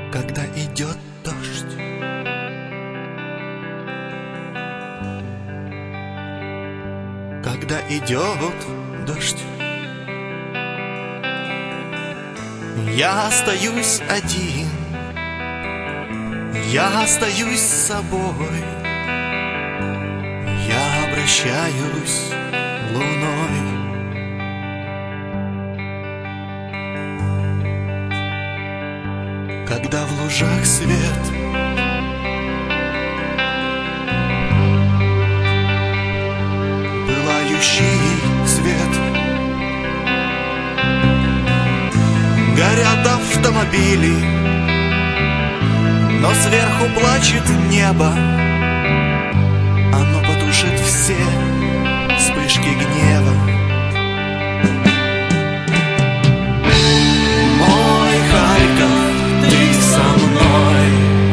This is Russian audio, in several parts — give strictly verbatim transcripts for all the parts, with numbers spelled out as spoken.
когда идет дождь. Когда идет дождь, я остаюсь один, я остаюсь с собой, я обращаюсь луной. Когда в лужах свет, пылающий цвет, горят автомобили, но сверху плачет небо. Оно потушит все вспышки гнева. Мой Харьков, ты со мной,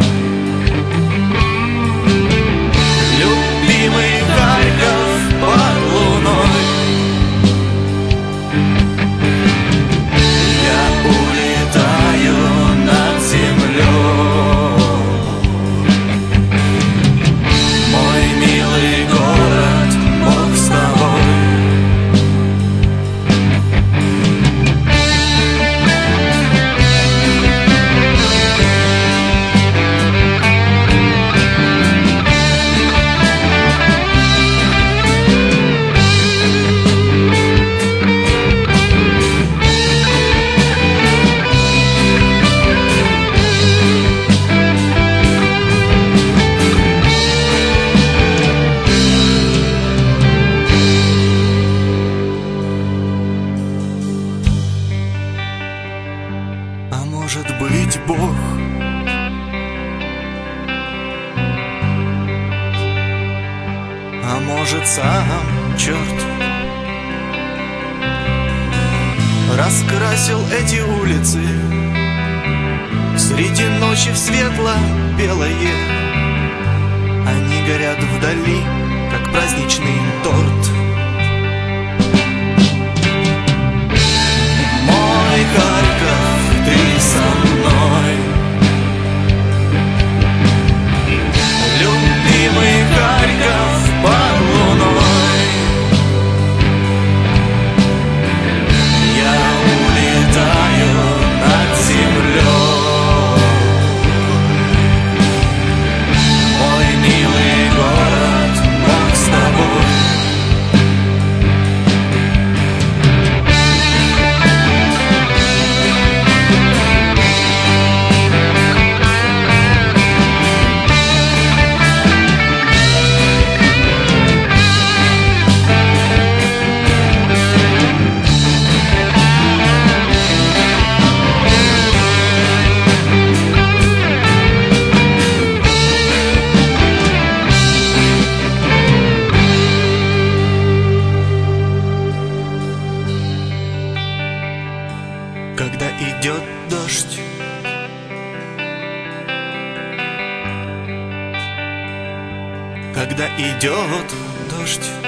любимый Харьков под луной. Я улетаю над землей, мой милый город, Бог с тобой. А может быть, Бог а может, сам черт раскрасил эти улицы среди ночи в светло-белое. Они горят вдали, как праздничный торт. Мой Харьков, ты со мной, любимый Харьков под луной. Я улетаю над землей, мой милый город, Бог с тобой. Когда идет дождь, когда идет дождь,